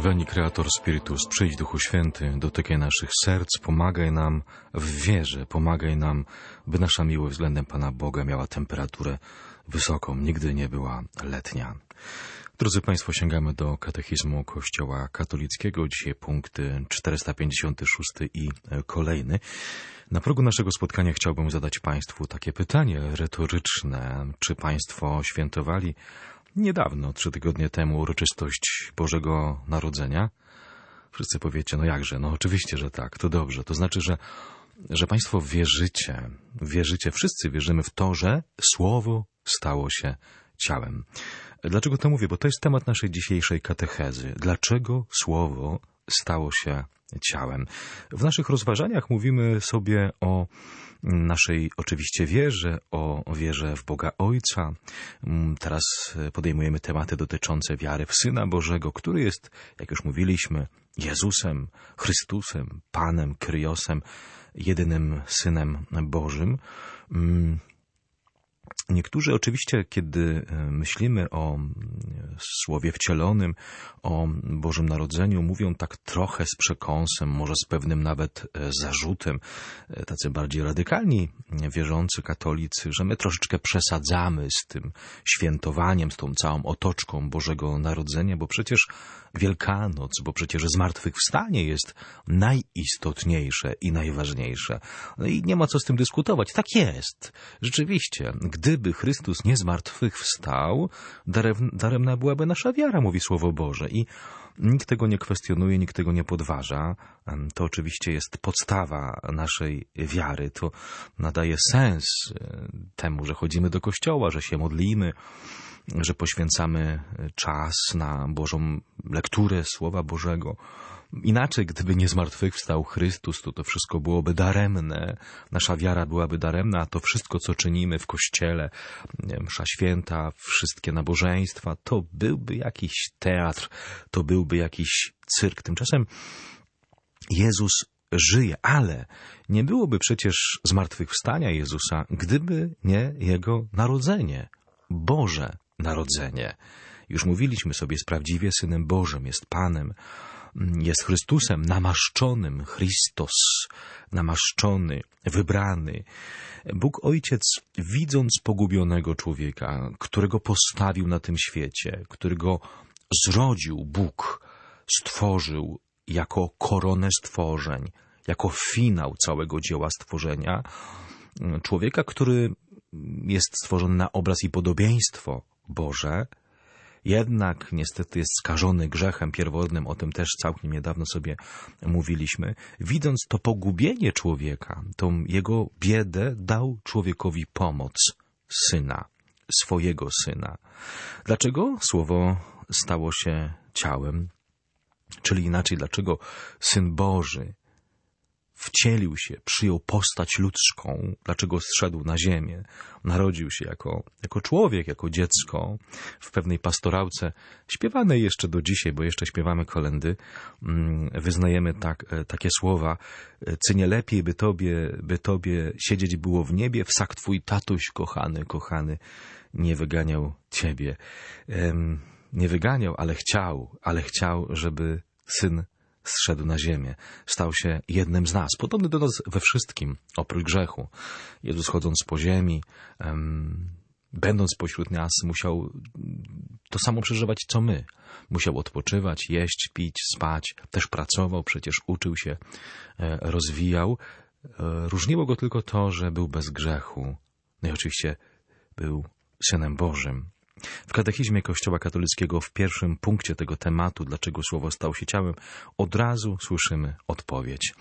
Veni Creator Spiritus, przyjdź Duchu Święty, dotykaj naszych serc, pomagaj nam w wierze, pomagaj nam, by nasza miłość względem Pana Boga miała temperaturę wysoką, nigdy nie była letnia. Drodzy Państwo, sięgamy do Katechizmu Kościoła Katolickiego. Dzisiaj punkty 456 i kolejny. Na progu naszego spotkania chciałbym zadać Państwu takie pytanie retoryczne. Czy Państwo świętowali niedawno, 3 tygodnie temu, uroczystość Bożego Narodzenia? Wszyscy powiecie, no jakże, no oczywiście, że tak, to dobrze. To znaczy, że Państwo wierzycie, wszyscy wierzymy w to, że Słowo stało się ciałem. Dlaczego to mówię? Bo to jest temat naszej dzisiejszej katechezy. Dlaczego Słowo stało się ciałem? W naszych rozważaniach mówimy sobie o naszej oczywiście wierze, o wierze w Boga Ojca. Teraz podejmujemy tematy dotyczące wiary w Syna Bożego, który jest, jak już mówiliśmy, Jezusem, Chrystusem, Panem, Kryosem, jedynym Synem Bożym. Niektórzy oczywiście, kiedy myślimy o Słowie wcielonym, o Bożym Narodzeniu, mówią tak trochę z przekąsem, może z pewnym nawet zarzutem, tacy bardziej radykalni wierzący katolicy, że my troszeczkę przesadzamy z tym świętowaniem, z tą całą otoczką Bożego Narodzenia, bo przecież Wielkanoc, bo przecież zmartwychwstanie jest najistotniejsze i najważniejsze. No i nie ma co z tym dyskutować. Tak jest. Rzeczywiście, gdyby Chrystus nie zmartwychwstał, daremna byłaby nasza wiara, mówi Słowo Boże. I nikt tego nie kwestionuje, nikt tego nie podważa. To oczywiście jest podstawa naszej wiary. To nadaje sens temu, że chodzimy do kościoła, że się modlimy, że poświęcamy czas na Bożą lekturę Słowa Bożego. Inaczej, gdyby nie zmartwychwstał Chrystus, to wszystko byłoby daremne. Nasza wiara byłaby daremna, a to wszystko, co czynimy w Kościele, msza święta, wszystkie nabożeństwa, to byłby jakiś teatr, to byłby jakiś cyrk. Tymczasem Jezus żyje, ale nie byłoby przecież zmartwychwstania Jezusa, gdyby nie Jego narodzenie, Boże Narodzenie. Już mówiliśmy sobie, jest prawdziwie Synem Bożym, jest Panem, jest Chrystusem namaszczonym, Christos, namaszczony, wybrany. Bóg Ojciec, widząc pogubionego człowieka, którego postawił na tym świecie, którego zrodził Bóg, stworzył jako koronę stworzeń, jako finał całego dzieła stworzenia, człowieka, który jest stworzony na obraz i podobieństwo Boże, jednak niestety jest skażony grzechem pierworodnym, o tym też całkiem niedawno sobie mówiliśmy. Widząc to pogubienie człowieka, tą jego biedę, dał człowiekowi pomoc, Syna, swojego Syna. Dlaczego Słowo stało się ciałem? Czyli inaczej, dlaczego Syn Boży wcielił się, przyjął postać ludzką, dlaczego zszedł na ziemię, narodził się jako człowiek, jako dziecko w pewnej pastorałce, śpiewanej jeszcze do dzisiaj, bo jeszcze śpiewamy kolędy, wyznajemy takie słowa: czy nie lepiej by tobie siedzieć było w niebie, wsak twój tatuś kochany, nie wyganiał ciebie. Nie wyganiał, ale chciał, żeby Syn zszedł na ziemię, stał się jednym z nas, podobny do nas we wszystkim, oprócz grzechu. Jezus, chodząc po ziemi, będąc pośród nas, musiał to samo przeżywać, co my. Musiał odpoczywać, jeść, pić, spać, też pracował, przecież uczył się, rozwijał. Różniło go tylko to, że był bez grzechu. No i oczywiście był Synem Bożym. W Katechizmie Kościoła Katolickiego w pierwszym punkcie tego tematu, dlaczego Słowo stało się ciałem, od razu słyszymy odpowiedź.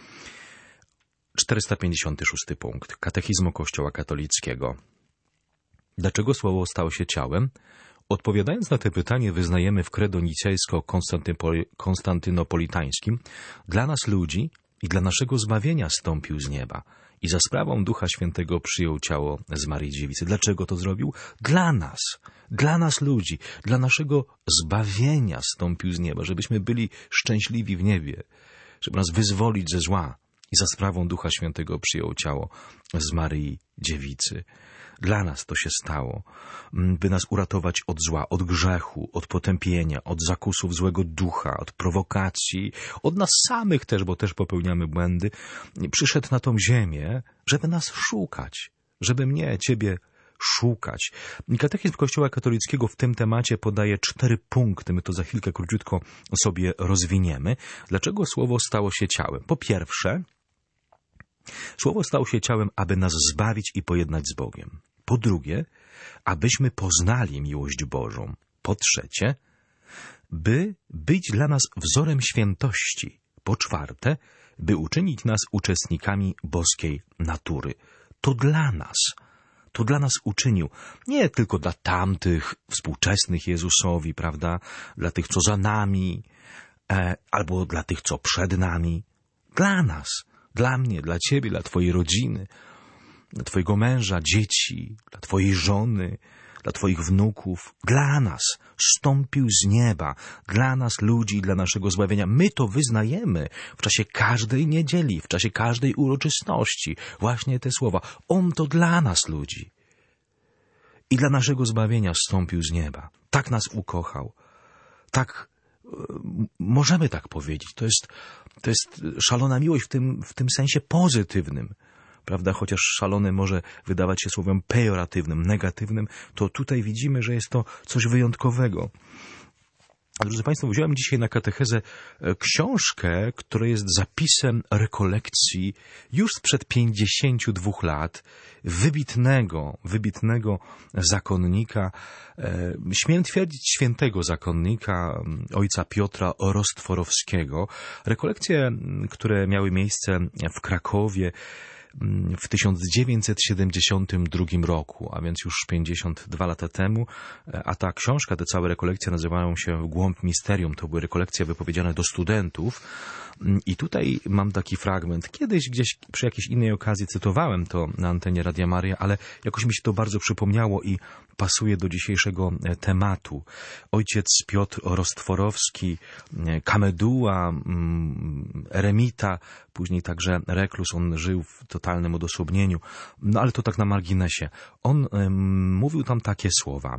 456 punkt Katechizmu Kościoła Katolickiego. Dlaczego Słowo stało się ciałem? Odpowiadając na to pytanie, wyznajemy w credo nicejsko-konstantynopolitańskim: dla nas ludzi i dla naszego zbawienia stąpił z nieba i za sprawą Ducha Świętego przyjął ciało z Maryi Dziewicy. Dlaczego to zrobił? Dla nas ludzi, dla naszego zbawienia stąpił z nieba, żebyśmy byli szczęśliwi w niebie, żeby nas wyzwolić ze zła. I za sprawą Ducha Świętego przyjął ciało z Maryi Dziewicy. Dla nas to się stało, by nas uratować od zła, od grzechu, od potępienia, od zakusów złego ducha, od prowokacji, od nas samych też, bo też popełniamy błędy. Przyszedł na tą ziemię, żeby nas szukać, żeby mnie, ciebie szukać. Katechizm Kościoła katolickiego w tym temacie podaje 4 punkty. My to za chwilkę króciutko sobie rozwiniemy. Dlaczego Słowo stało się ciałem? Po pierwsze, Słowo stało się ciałem, aby nas zbawić i pojednać z Bogiem. Po drugie, abyśmy poznali miłość Bożą. Po trzecie, by być dla nas wzorem świętości. Po czwarte, by uczynić nas uczestnikami boskiej natury. To dla nas uczynił. Nie tylko dla tamtych współczesnych Jezusowi, prawda? Dla tych, co za nami, albo dla tych, co przed nami. Dla nas, dla mnie, dla ciebie, dla twojej rodziny, dla twojego męża, dzieci, dla twojej żony, dla twoich wnuków. Dla nas zstąpił z nieba, dla nas ludzi, dla naszego zbawienia. My to wyznajemy w czasie każdej niedzieli, w czasie każdej uroczystości. Właśnie te słowa. On to dla nas ludzi. I dla naszego zbawienia zstąpił z nieba. Tak nas ukochał. Tak, możemy tak powiedzieć. To jest szalona miłość w tym sensie pozytywnym. Prawda? Chociaż szalone może wydawać się słowem pejoratywnym, negatywnym, to tutaj widzimy, że jest to coś wyjątkowego. A drodzy Państwo, wziąłem dzisiaj na katechezę książkę, która jest zapisem rekolekcji już sprzed 52 lat wybitnego zakonnika, śmiem twierdzić świętego zakonnika, ojca Piotra Rostworowskiego. Rekolekcje, które miały miejsce w Krakowie w 1972 roku, a więc już 52 lata temu, a ta książka, te całe rekolekcje nazywają się W głąb misterium. To były rekolekcje wypowiedziane do studentów. I tutaj mam taki fragment. Kiedyś gdzieś przy jakiejś innej okazji cytowałem to na antenie Radia Maryja, ale jakoś mi się to bardzo przypomniało i pasuje do dzisiejszego tematu. Ojciec Piotr Rostworowski, kameduła, eremita, później także reklus, on żył w totalnym odosobnieniu. No ale to tak na marginesie. On mówił tam takie słowa.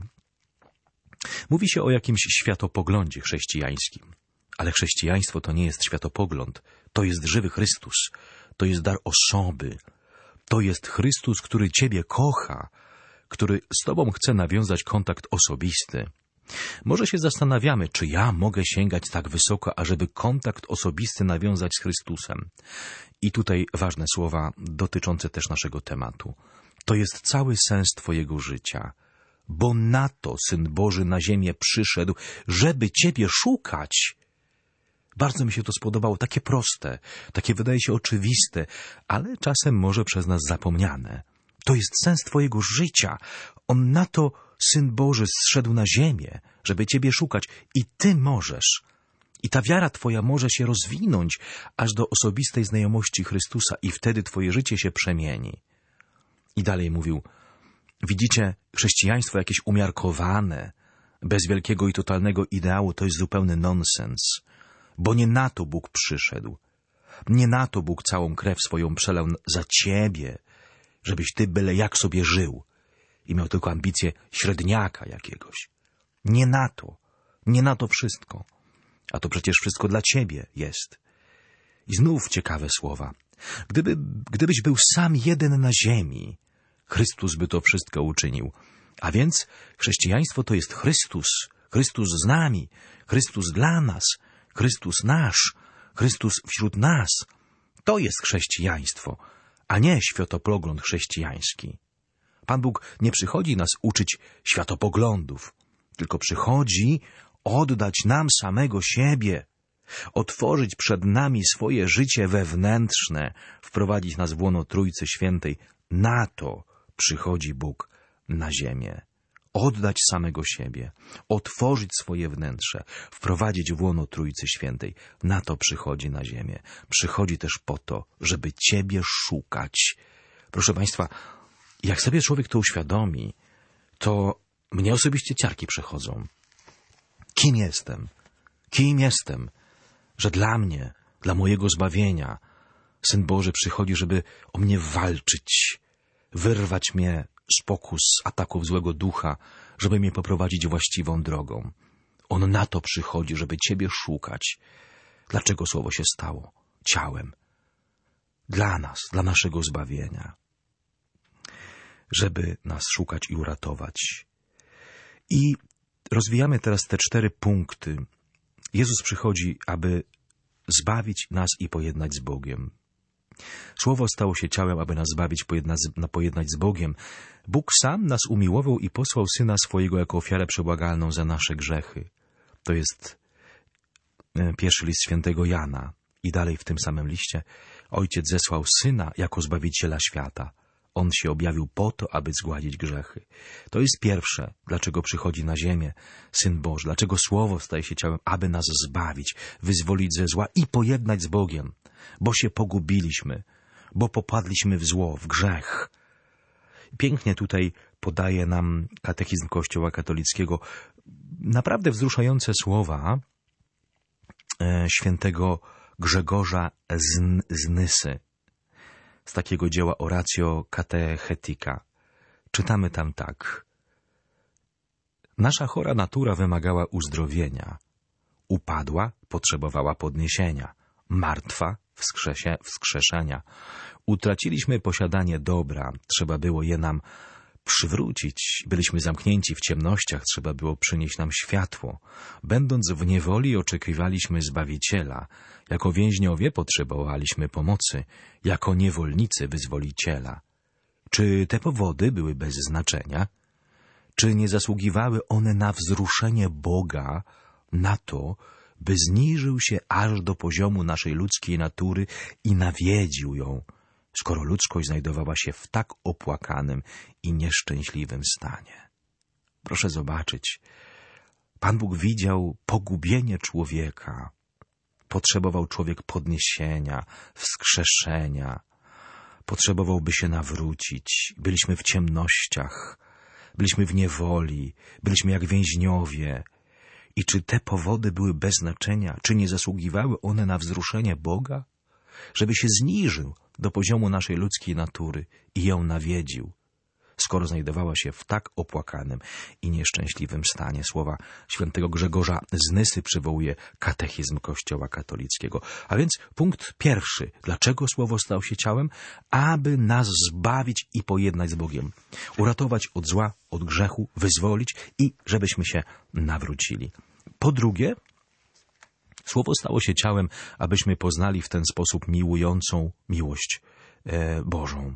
Mówi się o jakimś światopoglądzie chrześcijańskim. Ale chrześcijaństwo to nie jest światopogląd. To jest żywy Chrystus. To jest dar osoby. To jest Chrystus, który ciebie kocha, który z tobą chce nawiązać kontakt osobisty. Może się zastanawiamy, czy ja mogę sięgać tak wysoko, ażeby kontakt osobisty nawiązać z Chrystusem. I tutaj ważne słowa dotyczące też naszego tematu. To jest cały sens twojego życia. Bo na to Syn Boży na ziemię przyszedł, żeby ciebie szukać. Bardzo mi się to spodobało, takie proste, takie wydaje się oczywiste, ale czasem może przez nas zapomniane. To jest sens twojego życia. On na to, Syn Boży, zszedł na ziemię, żeby ciebie szukać i ty możesz. I ta wiara twoja może się rozwinąć aż do osobistej znajomości Chrystusa i wtedy twoje życie się przemieni. I dalej mówił, widzicie, chrześcijaństwo jakieś umiarkowane, bez wielkiego i totalnego ideału, to jest zupełny nonsens. Bo nie na to Bóg przyszedł. Nie na to Bóg całą krew swoją przelał za ciebie, żebyś ty byle jak sobie żył i miał tylko ambicje średniaka jakiegoś. Nie na to wszystko. A to przecież wszystko dla ciebie jest. I znów ciekawe słowa. Gdybyś był sam jeden na ziemi, Chrystus by to wszystko uczynił. A więc chrześcijaństwo to jest Chrystus. Chrystus z nami. Chrystus dla nas. Chrystus nasz. Chrystus wśród nas. To jest chrześcijaństwo, a nie światopogląd chrześcijański. Pan Bóg nie przychodzi nas uczyć światopoglądów, tylko przychodzi oddać nam samego siebie, otworzyć przed nami swoje życie wewnętrzne, wprowadzić nas w łono Trójcy Świętej. Na to przychodzi Bóg na ziemię. Oddać samego siebie, otworzyć swoje wnętrze, wprowadzić w łono Trójcy Świętej. Na to przychodzi na ziemię. Przychodzi też po to, żeby ciebie szukać. Proszę Państwa, jak sobie człowiek to uświadomi, to mnie osobiście ciarki przechodzą. Kim jestem? Kim jestem, że dla mnie, dla mojego zbawienia, Syn Boży przychodzi, żeby o mnie walczyć, wyrwać mnie z pokus, ataków złego ducha, żeby mnie poprowadzić właściwą drogą. On na to przychodzi, żeby Ciebie szukać. Dlaczego Słowo się stało ciałem? Dla nas, dla naszego zbawienia. Żeby nas szukać i uratować. I rozwijamy teraz te 4 punkty. Jezus przychodzi, aby zbawić nas i pojednać z Bogiem. Słowo stało się ciałem, aby nas zbawić, pojednać z Bogiem. Bóg sam nas umiłował i posłał Syna swojego jako ofiarę przebłagalną za nasze grzechy. To jest pierwszy list świętego Jana. I dalej w tym samym liście Ojciec zesłał Syna jako Zbawiciela świata. On się objawił po to, aby zgładzić grzechy. To jest pierwsze, dlaczego przychodzi na ziemię Syn Boży, dlaczego Słowo staje się ciałem, aby nas zbawić, wyzwolić ze zła i pojednać z Bogiem, bo się pogubiliśmy, bo popadliśmy w zło, w grzech. Pięknie tutaj podaje nam katechizm Kościoła katolickiego naprawdę wzruszające słowa świętego Grzegorza z Nysy, z takiego dzieła Oratio Catechetica. Czytamy tam tak. Nasza chora natura wymagała uzdrowienia. Upadła, potrzebowała podniesienia. Martwa, wskrzeszenia. Utraciliśmy posiadanie dobra, trzeba było je nam przywrócić. Byliśmy zamknięci w ciemnościach, trzeba było przynieść nam światło. Będąc w niewoli, oczekiwaliśmy Zbawiciela. Jako więźniowie potrzebowaliśmy pomocy, jako niewolnicy wyzwoliciela. Czy te powody były bez znaczenia? Czy nie zasługiwały one na wzruszenie Boga, na to, by zniżył się aż do poziomu naszej ludzkiej natury i nawiedził ją, skoro ludzkość znajdowała się w tak opłakanym i nieszczęśliwym stanie? Proszę zobaczyć, Pan Bóg widział pogubienie człowieka. Potrzebował człowiek podniesienia, wskrzeszenia. Potrzebował, by się nawrócić. Byliśmy w ciemnościach, byliśmy w niewoli, byliśmy jak więźniowie. I czy te powody były bez znaczenia? Czy nie zasługiwały one na wzruszenie Boga? Żeby się zniżył do poziomu naszej ludzkiej natury i ją nawiedził, skoro znajdowała się w tak opłakanym i nieszczęśliwym stanie. Słowa świętego Grzegorza z Nysy przywołuje katechizm Kościoła katolickiego. A więc punkt pierwszy. Dlaczego Słowo stało się ciałem? Aby nas zbawić i pojednać z Bogiem. Uratować od zła, od grzechu, wyzwolić i żebyśmy się nawrócili. Po drugie, Słowo stało się ciałem, abyśmy poznali w ten sposób miłującą miłość Bożą.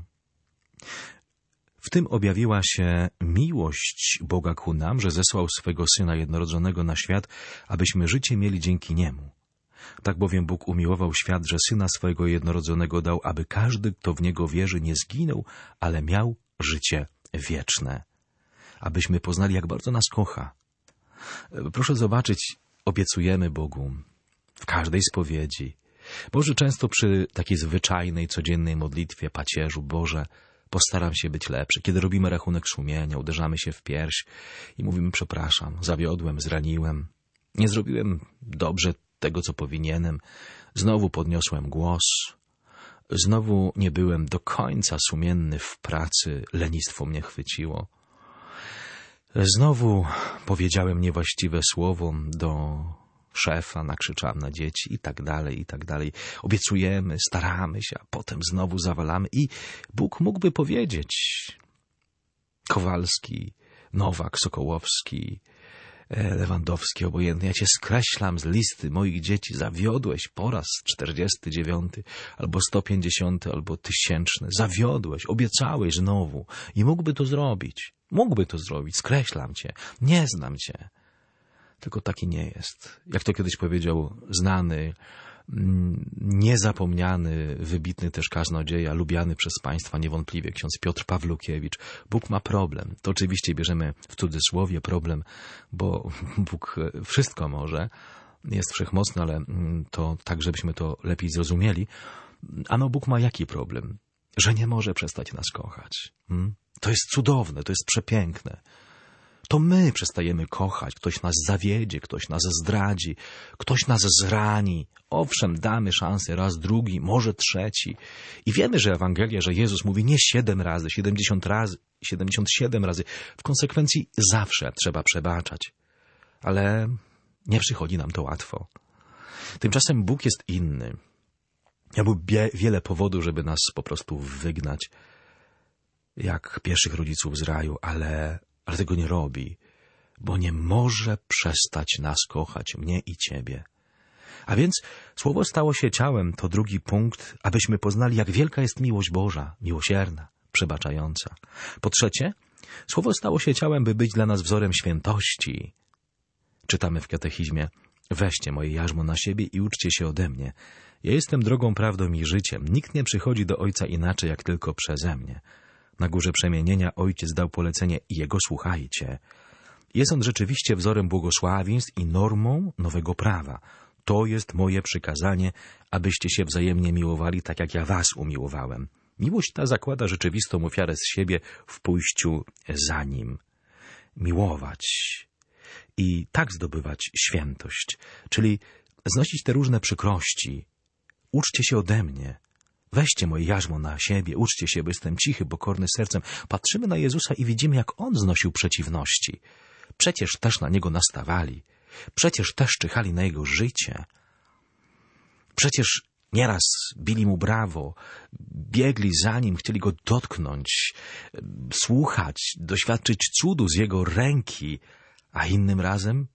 W tym objawiła się miłość Boga ku nam, że zesłał swego Syna jednorodzonego na świat, abyśmy życie mieli dzięki Niemu. Tak bowiem Bóg umiłował świat, że Syna swojego jednorodzonego dał, aby każdy, kto w Niego wierzy, nie zginął, ale miał życie wieczne. Abyśmy poznali, jak bardzo nas kocha. Proszę zobaczyć, obiecujemy Bogu w każdej spowiedzi. Boże, często przy takiej zwyczajnej, codziennej modlitwie, pacierzu, Boże, postaram się być lepszy. Kiedy robimy rachunek sumienia, uderzamy się w pierś i mówimy: przepraszam, zawiodłem, zraniłem, nie zrobiłem dobrze tego, co powinienem, znowu podniosłem głos, znowu nie byłem do końca sumienny w pracy, lenistwo mnie chwyciło, znowu powiedziałem niewłaściwe słowo do szefa, nakrzyczałem na dzieci i tak dalej, i tak dalej. Obiecujemy, staramy się, a potem znowu zawalamy i Bóg mógłby powiedzieć: Kowalski, Nowak, Sokołowski, Lewandowski, obojętny, ja cię skreślam z listy moich dzieci, zawiodłeś po raz 49, albo 150, albo 1000, zawiodłeś, obiecałeś znowu i mógłby to zrobić, skreślam cię, nie znam cię. Tylko taki nie jest. Jak to kiedyś powiedział znany, niezapomniany, wybitny też kaznodzieja, lubiany przez Państwa niewątpliwie ksiądz Piotr Pawlukiewicz. Bóg ma problem. To oczywiście bierzemy w cudzysłowie problem, bo Bóg wszystko może, jest wszechmocny, ale to tak, żebyśmy to lepiej zrozumieli. Ano Bóg ma jaki problem? Że nie może przestać nas kochać. To jest cudowne, to jest przepiękne. To my przestajemy kochać, ktoś nas zawiedzie, ktoś nas zdradzi, ktoś nas zrani. Owszem, damy szansę raz, drugi, może trzeci. I wiemy, że Ewangelia, że Jezus mówi nie 7 razy, 70 razy, 77 razy. W konsekwencji zawsze trzeba przebaczać. Ale nie przychodzi nam to łatwo. Tymczasem Bóg jest inny. Miałby wiele powodów, żeby nas po prostu wygnać, jak pierwszych rodziców z raju, ale tego nie robi, bo nie może przestać nas kochać, mnie i Ciebie. A więc Słowo stało się ciałem, to drugi punkt, abyśmy poznali, jak wielka jest miłość Boża, miłosierna, przebaczająca. Po trzecie, Słowo stało się ciałem, by być dla nas wzorem świętości. Czytamy w katechizmie: weźcie moje jarzmo na siebie i uczcie się ode mnie. Ja jestem drogą, prawdą i życiem. Nikt nie przychodzi do Ojca inaczej, jak tylko przeze mnie. Na górze przemienienia Ojciec dał polecenie i Jego słuchajcie. Jest On rzeczywiście wzorem błogosławieństw i normą nowego prawa. To jest moje przykazanie, abyście się wzajemnie miłowali, tak jak ja was umiłowałem. Miłość ta zakłada rzeczywistą ofiarę z siebie w pójściu za Nim. Miłować i tak zdobywać świętość, czyli znosić te różne przykrości. Uczcie się ode mnie. Weźcie moje jarzmo na siebie, uczcie się, bo jestem cichy, pokorny sercem. Patrzymy na Jezusa i widzimy, jak On znosił przeciwności. Przecież też na Niego nastawali. Przecież też czyhali na Jego życie. Przecież nieraz bili Mu brawo, biegli za Nim, chcieli Go dotknąć, słuchać, doświadczyć cudu z Jego ręki, a innym razem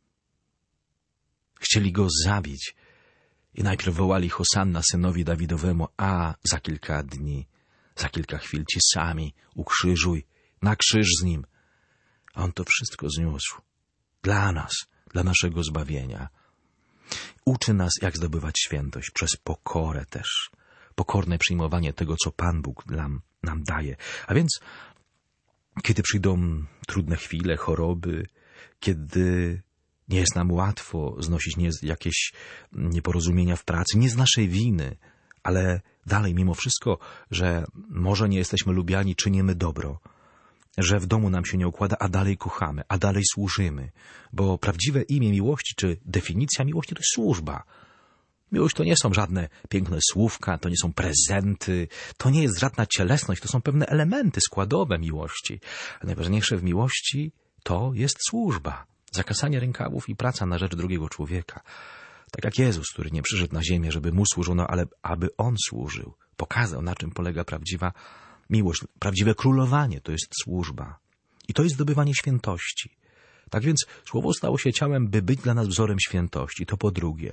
chcieli Go zabić. I najpierw wołali Hosanna synowi Dawidowemu, a za kilka dni, za kilka chwil ci sami ukrzyżuj, na krzyż z Nim. A On to wszystko zniósł. Dla nas, dla naszego zbawienia. Uczy nas, jak zdobywać świętość przez pokorę też. Pokorne przyjmowanie tego, co Pan Bóg nam daje. A więc, kiedy przyjdą trudne chwile, choroby, kiedy nie jest nam łatwo znosić jakieś nieporozumienia w pracy, nie z naszej winy, ale dalej mimo wszystko, że może nie jesteśmy lubiani, czynimy dobro, że w domu nam się nie układa, a dalej kochamy, a dalej służymy, bo prawdziwe imię miłości, czy definicja miłości to jest służba. Miłość to nie są żadne piękne słówka, to nie są prezenty, to nie jest żadna cielesność, to są pewne elementy składowe miłości. A najważniejsze w miłości to jest służba. Zakasanie rękawów i praca na rzecz drugiego człowieka. Tak jak Jezus, który nie przyszedł na ziemię, żeby Mu służono, ale aby On służył. Pokazał, na czym polega prawdziwa miłość. Prawdziwe królowanie to jest służba. I to jest zdobywanie świętości. Tak więc Słowo stało się ciałem, by być dla nas wzorem świętości. To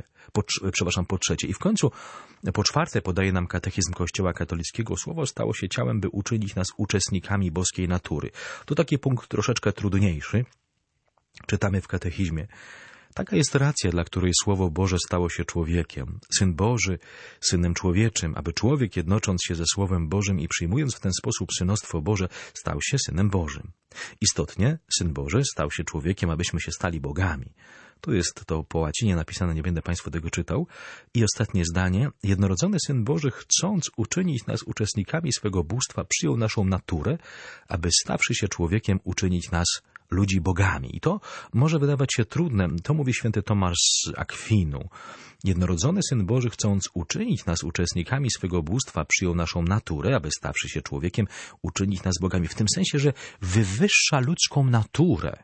po trzecie. I w końcu, po czwarte, podaje nam katechizm Kościoła katolickiego. Słowo stało się ciałem, by uczynić nas uczestnikami boskiej natury. To taki punkt troszeczkę trudniejszy. Czytamy w katechizmie: taka jest racja, dla której Słowo Boże stało się człowiekiem. Syn Boży, Synem Człowieczym, aby człowiek, jednocząc się ze Słowem Bożym i przyjmując w ten sposób synostwo Boże, stał się Synem Bożym. Istotnie, Syn Boży stał się człowiekiem, abyśmy się stali bogami. Tu jest to po łacinie napisane, nie będę Państwu tego czytał. I ostatnie zdanie: jednorodzony Syn Boży, chcąc uczynić nas uczestnikami swego bóstwa, przyjął naszą naturę, aby stawszy się człowiekiem, uczynić nas ludzi bogami. I to może wydawać się trudne. To mówi święty Tomasz z Akwinu. Jednorodzony Syn Boży, chcąc uczynić nas uczestnikami swego bóstwa, przyjął naszą naturę, aby stawszy się człowiekiem, uczynić nas bogami. W tym sensie, że wywyższa ludzką naturę,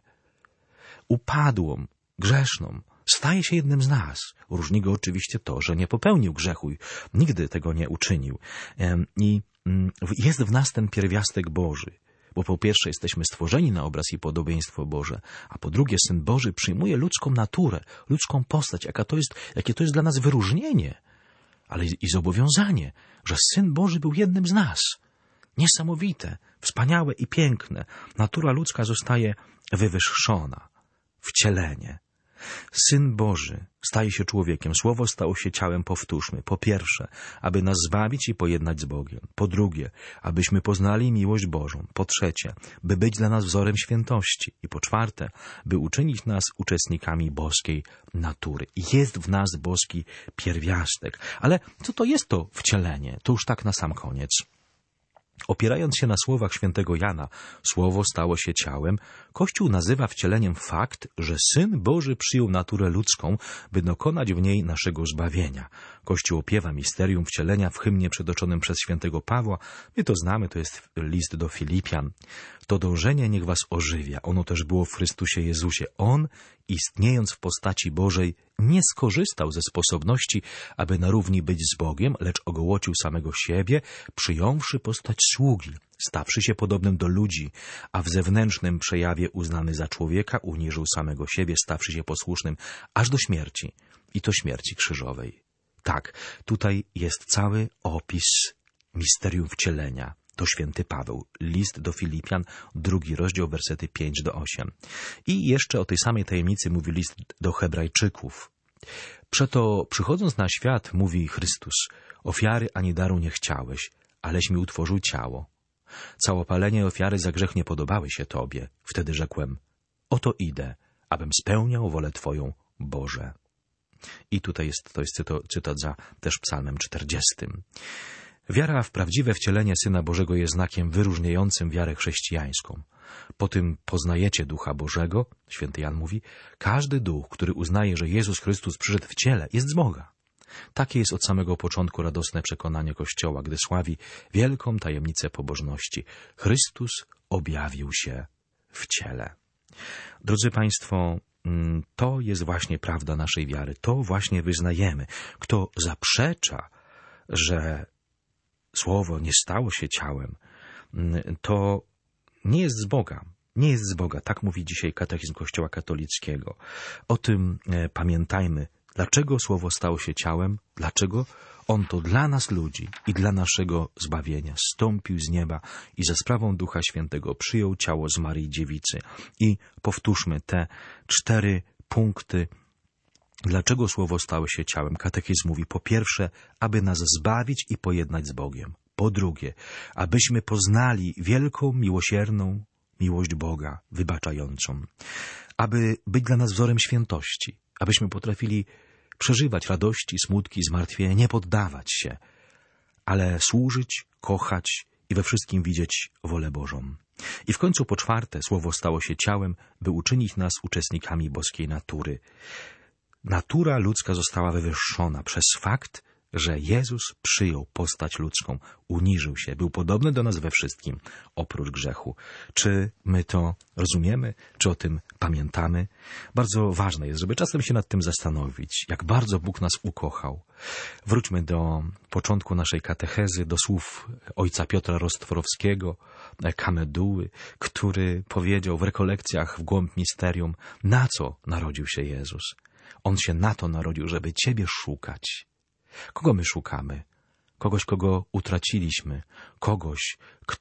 upadłą, grzeszną, staje się jednym z nas. Różni go oczywiście to, że nie popełnił grzechu, nigdy tego nie uczynił. I jest w nas ten pierwiastek Boży. Bo po pierwsze jesteśmy stworzeni na obraz i podobieństwo Boże, a po drugie Syn Boży przyjmuje ludzką naturę, ludzką postać, jakie to jest dla nas wyróżnienie, ale i zobowiązanie, że Syn Boży był jednym z nas. Niesamowite, wspaniałe i piękne. Natura ludzka zostaje wywyższona. Wcielenie. Syn Boży staje się człowiekiem. Słowo stało się ciałem, powtórzmy. Po pierwsze, aby nas zbawić i pojednać z Bogiem. Po drugie, abyśmy poznali miłość Bożą. Po trzecie, by być dla nas wzorem świętości. I po czwarte, by uczynić nas uczestnikami boskiej natury. Jest w nas boski pierwiastek. Ale co to jest to wcielenie? To już tak na sam koniec. Opierając się na słowach świętego Jana, Słowo stało się ciałem, Kościół nazywa wcieleniem fakt, że Syn Boży przyjął naturę ludzką, by dokonać w niej naszego zbawienia. Kościół opiewa misterium wcielenia w hymnie przytoczonym przez świętego Pawła. My to znamy, to jest list do Filipian. To dążenie niech was ożywia. Ono też było w Chrystusie Jezusie. On, istniejąc w postaci Bożej, nie skorzystał ze sposobności, aby na równi być z Bogiem, lecz ogołocił samego siebie, przyjąwszy postać sługi, stawszy się podobnym do ludzi, a w zewnętrznym przejawie uznany za człowieka uniżył samego siebie, stawszy się posłusznym aż do śmierci, i to śmierci krzyżowej. Tak, tutaj jest cały opis misterium wcielenia. To święty Paweł, list do Filipian, 2 rozdział, wersety 5-8. I jeszcze o tej samej tajemnicy mówi list do Hebrajczyków. Przeto przychodząc na świat, mówi Chrystus, ofiary ani daru nie chciałeś, aleś mi utworzył ciało. Całopalenie i ofiary za grzech nie podobały się Tobie. Wtedy rzekłem, oto idę, abym spełniał wolę Twoją, Boże. I tutaj to jest cytat za też psalmem 40. Wiara w prawdziwe wcielenie Syna Bożego jest znakiem wyróżniającym wiarę chrześcijańską. Po tym poznajecie Ducha Bożego, święty Jan mówi, każdy duch, który uznaje, że Jezus Chrystus przyszedł w ciele, jest z Boga. Takie jest od samego początku radosne przekonanie Kościoła, gdy sławi wielką tajemnicę pobożności. Chrystus objawił się w ciele. Drodzy Państwo, to jest właśnie prawda naszej wiary. To właśnie wyznajemy. Kto zaprzecza, że Słowo nie stało się ciałem, to nie jest z Boga. Nie jest z Boga. Tak mówi dzisiaj katechizm Kościoła katolickiego. O tym pamiętajmy. Dlaczego Słowo stało się ciałem? Dlaczego? On to dla nas ludzi i dla naszego zbawienia zstąpił z nieba i za sprawą Ducha Świętego przyjął ciało z Maryi Dziewicy. I powtórzmy te 4 punkty. Dlaczego Słowo stało się ciałem? Katechizm mówi, po pierwsze, aby nas zbawić i pojednać z Bogiem. Po drugie, abyśmy poznali wielką, miłosierną miłość Boga, wybaczającą. Aby być dla nas wzorem świętości. Abyśmy potrafili przeżywać radości, smutki, zmartwienia, nie poddawać się, ale służyć, kochać i we wszystkim widzieć wolę Bożą. I w końcu po czwarte, Słowo stało się ciałem, by uczynić nas uczestnikami boskiej natury. Natura ludzka została wywyższona przez fakt, że Jezus przyjął postać ludzką, uniżył się, był podobny do nas we wszystkim, oprócz grzechu. Czy my to rozumiemy? Czy o tym pamiętamy? Bardzo ważne jest, żeby czasem się nad tym zastanowić, jak bardzo Bóg nas ukochał. Wróćmy do początku naszej katechezy, do słów ojca Piotra Rostworowskiego, Kameduły, który powiedział w rekolekcjach w głąb misterium, na co narodził się Jezus. On się na to narodził, żeby Ciebie szukać. Kogo my szukamy? Kogoś, kogo utraciliśmy. Kogoś,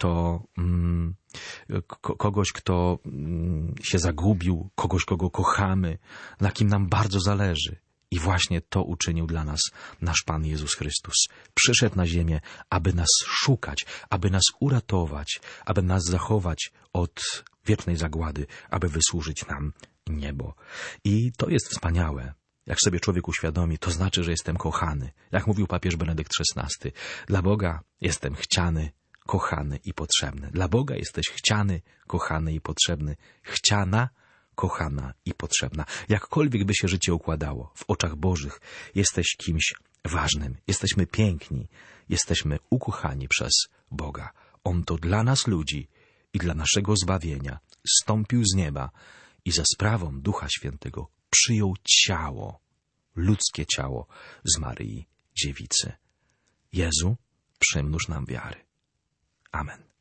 kto się zagubił. Kogoś, kogo kochamy. Na kim nam bardzo zależy. I właśnie to uczynił dla nas nasz Pan Jezus Chrystus. Przyszedł na ziemię, aby nas szukać, aby nas uratować, aby nas zachować od wiecznej zagłady, aby wysłużyć nam niebo. I to jest wspaniałe. Jak sobie człowiek uświadomi, to znaczy, że jestem kochany. Jak mówił papież Benedykt XVI, dla Boga jestem chciany, kochany i potrzebny. Dla Boga jesteś chciany, kochany i potrzebny. Chciana, kochana i potrzebna. Jakkolwiek by się życie układało, w oczach Bożych jesteś kimś ważnym. Jesteśmy piękni, jesteśmy ukochani przez Boga. On to dla nas ludzi i dla naszego zbawienia zstąpił z nieba i za sprawą Ducha Świętego przyjął ciało, ludzkie ciało z Maryi Dziewicy. Jezu, przymnóż nam wiary. Amen.